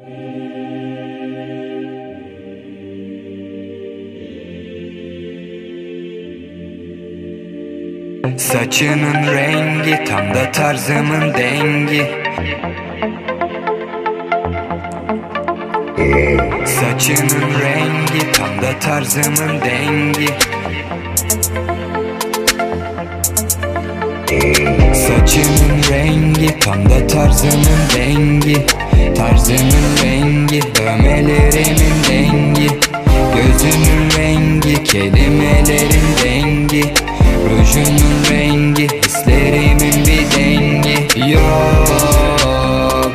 Saçının rengi tam da tarzımın dengi. Saçının rengi tam da tarzımın dengi. Saçının rengi tam da tarzımın dengi. Tarzımın rengi, dövmelerimin dengi. Gözünün rengi, kelimelerin dengi. Rujunun rengi, hislerimin bir dengi yok.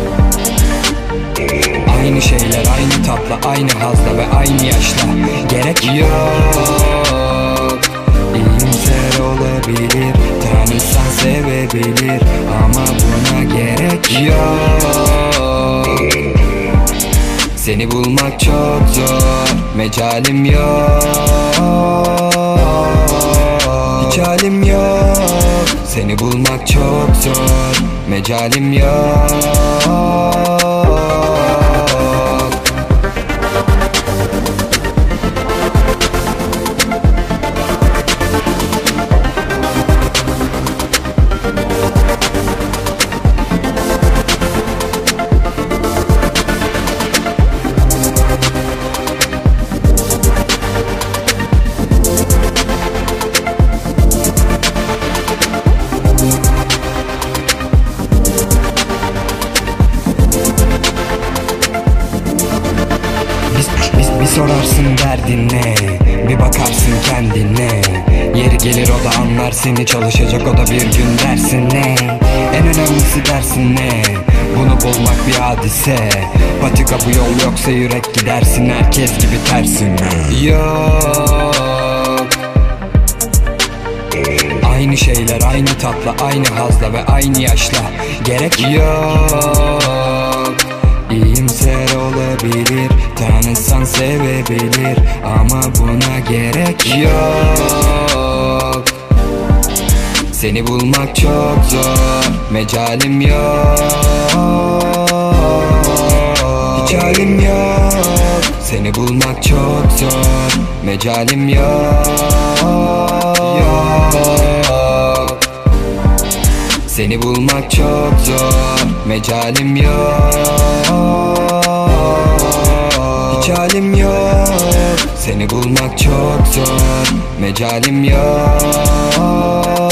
Aynı şeyler, aynı tatla, aynı hazla ve aynı yaşla. Gerek yok. İyimser olabilir, tanırsan sevebilir, ama buna gerek yok. Seni bulmak çok zor, mecalim yok. Hiç halim yok. Seni bulmak çok zor, mecalim yok. Bir sorarsın derdin ne, bir bakarsın kendine. Yeri gelir o da anlar seni, çalışacak o da bir gün dersin ne. En önemlisi dersin ne, bunu bulmak bir hadise. Patika bu yol yoksa yürek gidersin, herkes gibi tersin. Yok. Aynı şeyler, aynı tatla, aynı hazla ve aynı yaşla. Gerek yok. İyimser olabilir, tanırsan sevebilir, ama buna gerek yok. Seni bulmak çok zor, mecalim yok. Hiç halim yok. Seni bulmak çok zor, mecalim yok. Seni bulmak çok zor, mecalim yok. Hiç halim yok. Seni bulmak çok zor, mecalim yok.